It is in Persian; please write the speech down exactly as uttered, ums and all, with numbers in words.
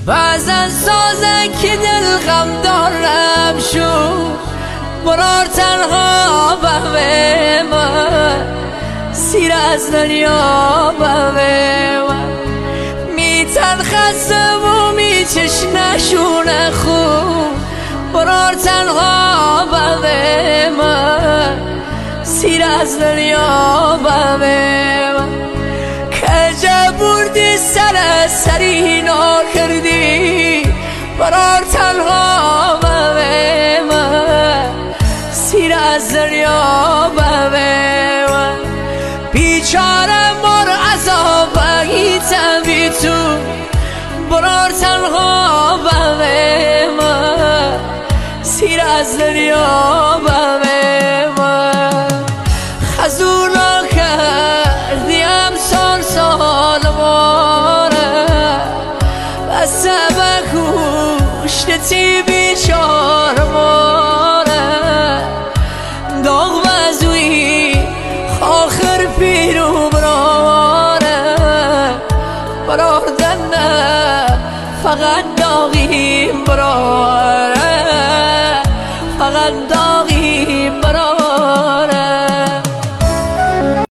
بعضا سازه که دل غم دارم شو برار تنها به من سیر از دنیا به من میتن خسته و میچش نشونه خوب برار تنها به من سیر از دنیا به من که بردی سر سری نا کردی برار تنها به من سیر از دنیا به من بیچاره مر عذاب بگیتم بی تو برار تنها به من سیر از دنیا به من خزونا کردیم سال سال ماره و سبک کشتی بیچار ماره داغ بزوی آخر پیرو براره برادن فقط داغیم براره فقط داغیم